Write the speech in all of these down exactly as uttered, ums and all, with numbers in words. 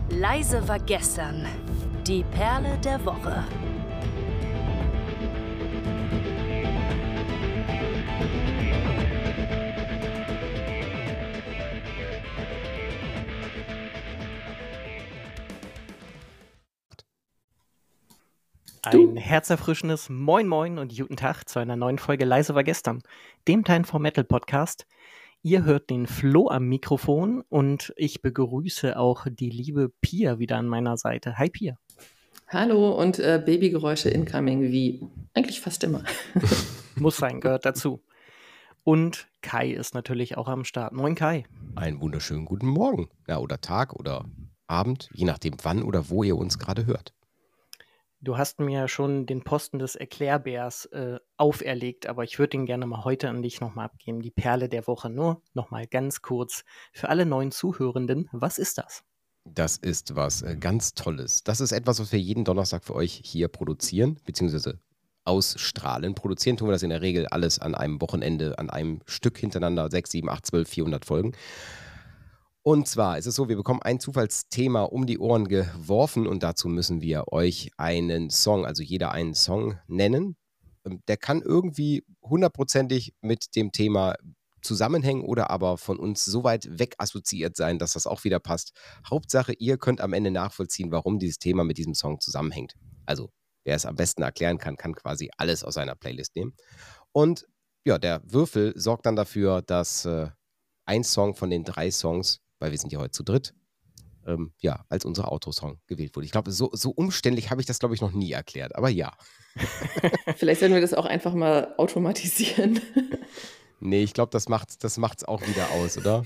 Leise war gestern. Die Perle der Woche. Ein herzerfrischendes Moin Moin und guten Tag zu einer neuen Folge Leise war gestern, dem Time for Metal Podcast. Ihr hört den Flo am Mikrofon und ich begrüße auch die liebe Pia wieder an meiner Seite. Hi Pia. Hallo und äh, Babygeräusche incoming, wie eigentlich fast immer. Muss sein, gehört dazu. Und Kai ist natürlich auch am Start. Moin Kai. Einen wunderschönen guten Morgen. Ja, oder Tag oder Abend, je nachdem wann oder wo ihr uns gerade hört. Du hast mir schon den Posten des Erklärbärs äh, auferlegt, aber ich würde den gerne mal heute an dich nochmal abgeben. Die Perle der Woche. Nur nochmal ganz kurz für alle neuen Zuhörenden. Was ist das? Das ist was äh, ganz Tolles. Das ist etwas, was wir jeden Donnerstag für euch hier produzieren, beziehungsweise ausstrahlen. Produzieren tun wir das in der Regel alles an einem Wochenende, an einem Stück hintereinander. sechs, sieben, acht, zwölf, vierhundert Folgen. Und zwar ist es so, wir bekommen ein Zufallsthema um die Ohren geworfen und dazu müssen wir euch einen Song, also jeder einen Song nennen. Der kann irgendwie hundertprozentig mit dem Thema zusammenhängen oder aber von uns so weit weg assoziiert sein, dass das auch wieder passt. Hauptsache, ihr könnt am Ende nachvollziehen, warum dieses Thema mit diesem Song zusammenhängt. Also, wer es am besten erklären kann, kann quasi alles aus seiner Playlist nehmen. Und ja, der Würfel sorgt dann dafür, dass äh, ein Song von den drei Songs, weil wir sind ja heute zu dritt, ähm, ja, als unser Autosong gewählt wurde. Ich glaube, so, so umständlich habe ich das, glaube ich, noch nie erklärt, aber ja. Vielleicht sollten wir das auch einfach mal automatisieren. Nee, ich glaube, das macht das macht's auch wieder aus, oder?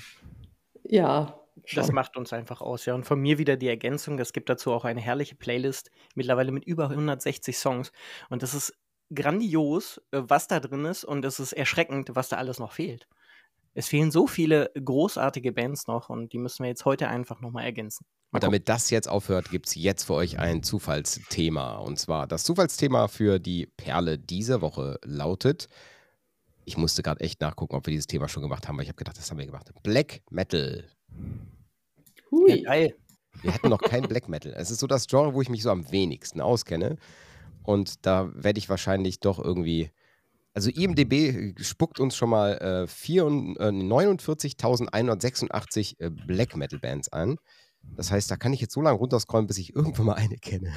Ja, schon. Das macht uns einfach aus, ja. Und von mir wieder die Ergänzung, es gibt dazu auch eine herrliche Playlist, mittlerweile mit über hundertsechzig Songs. Und das ist grandios, äh, was da drin ist, und es ist erschreckend, was da alles noch fehlt. Es fehlen so viele großartige Bands noch und die müssen wir jetzt heute einfach nochmal ergänzen. Mal Und damit das jetzt aufhört, gibt es jetzt für euch ein Zufallsthema. Und zwar das Zufallsthema für die Perle dieser Woche lautet, ich musste gerade echt nachgucken, ob wir dieses Thema schon gemacht haben, weil ich habe gedacht, das haben wir gemacht. Black Metal. Hui. Ja, geil. Wir hatten noch kein Black Metal. Es ist so das Genre, wo ich mich so am wenigsten auskenne. Und da werde ich wahrscheinlich doch irgendwie... Also I M D B spuckt uns schon mal äh, neunundvierzigtausendeinhundertsechsundachtzig äh, Black Metal Bands an. Das heißt, da kann ich jetzt so lange runterscrollen, bis ich irgendwann mal eine kenne.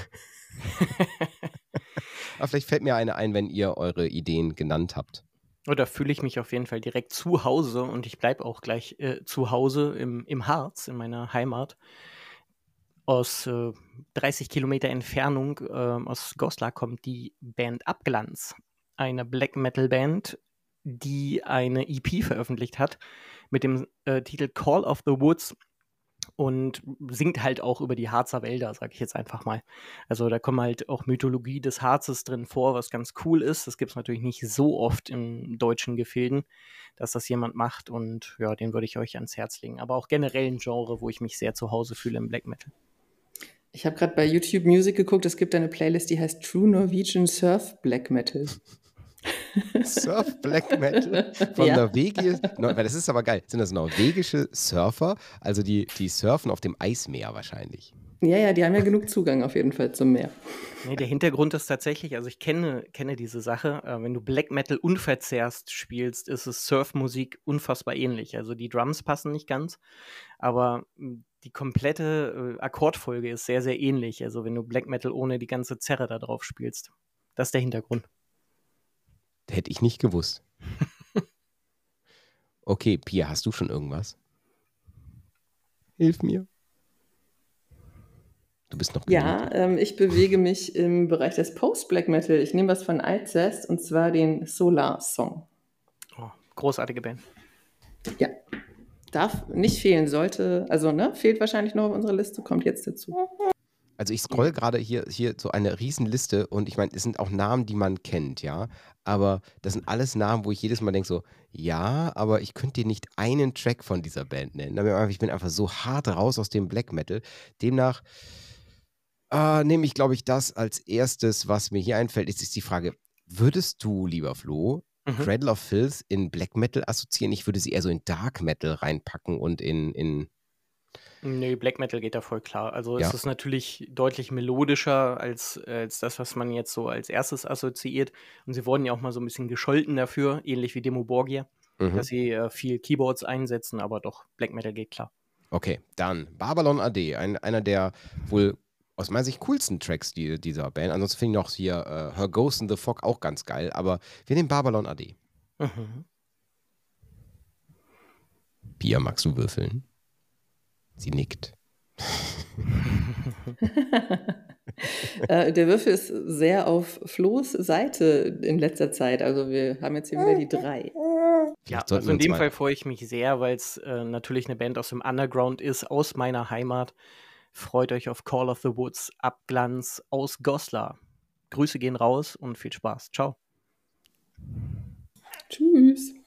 Aber vielleicht fällt mir eine ein, wenn ihr eure Ideen genannt habt. Da fühle ich mich auf jeden Fall direkt zu Hause und ich bleibe auch gleich äh, zu Hause im, im Harz, in meiner Heimat. Aus äh, dreißig Kilometer Entfernung äh, aus Goslar kommt die Band Abglanz. Eine Black Metal Band, die eine E P veröffentlicht hat mit dem äh, Titel Call of the Woods und singt halt auch über die Harzer Wälder, sag ich jetzt einfach mal. Also da kommt halt auch Mythologie des Harzes drin vor, was ganz cool ist. Das gibt es natürlich nicht so oft in deutschen Gefilden, dass das jemand macht, und ja, den würde ich euch ans Herz legen. Aber auch generell ein Genre, wo ich mich sehr zu Hause fühle im Black Metal. Ich habe gerade bei YouTube Music geguckt, es gibt eine Playlist, die heißt True Norwegian Surf Black Metal. Surf Black Metal von Ja. Norwegien. No, weil das ist aber geil. Sind das norwegische Surfer? Also die, die surfen auf dem Eismeer wahrscheinlich. Ja, ja, die haben ja genug Zugang auf jeden Fall zum Meer. Nee, der Hintergrund ist tatsächlich, also ich kenne, kenne diese Sache, äh, wenn du Black Metal unverzerrt spielst, ist es Surfmusik unfassbar ähnlich. Also die Drums passen nicht ganz, aber mh, die komplette äh, Akkordfolge ist sehr, sehr ähnlich. Also wenn du Black Metal ohne die ganze Zerre da drauf spielst. Das ist der Hintergrund. Hätte ich nicht gewusst. Okay, Pia, hast du schon irgendwas? Hilf mir. Du bist noch Ja, ähm, ich bewege mich im Bereich des Post-Black Metal. Ich nehme was von Alcest und zwar den Solar Song. Oh, großartige Band. Ja, darf nicht fehlen, sollte, also ne, fehlt wahrscheinlich noch auf unserer Liste, kommt jetzt dazu. Also ich scroll gerade hier, hier so eine Riesenliste und ich meine, es sind auch Namen, die man kennt, ja. Aber das sind alles Namen, wo ich jedes Mal denke so, ja, aber ich könnte dir nicht einen Track von dieser Band nennen. Ich bin einfach so hart raus aus dem Black Metal. Demnach äh, nehme ich, glaube ich, das als erstes, was mir hier einfällt. Jetzt ist die Frage, würdest du, lieber Flo, mhm. Cradle of Filth in Black Metal assoziieren? Ich würde sie eher so in Dark Metal reinpacken und in, in Nee, Black Metal geht da voll klar. Also Ja. es ist natürlich deutlich melodischer als, als das, was man jetzt so als erstes assoziiert. Und sie wurden ja auch mal so ein bisschen gescholten dafür, ähnlich wie Demo Borgia, Mhm. dass sie äh, viel Keyboards einsetzen, aber doch, Black Metal geht klar. Okay, dann Babylon A D, ein, einer der wohl aus meiner Sicht coolsten Tracks die, dieser Band. Ansonsten finde ich noch hier äh, Her Ghost in the Fog auch ganz geil, aber wir nehmen Babylon A D. Mhm. Pia, magst du würfeln? Sie nickt. Äh, der Würfel ist sehr auf Flo's Seite in letzter Zeit. Also wir haben jetzt hier wieder die drei. Ja, Vielleicht sollten also wir in uns dem mal- Fall freue ich mich sehr, weil es äh, natürlich eine Band aus dem Underground ist, aus meiner Heimat. Freut euch auf Call of the Woods, Abglanz aus Goslar. Grüße gehen raus und viel Spaß. Ciao. Tschüss.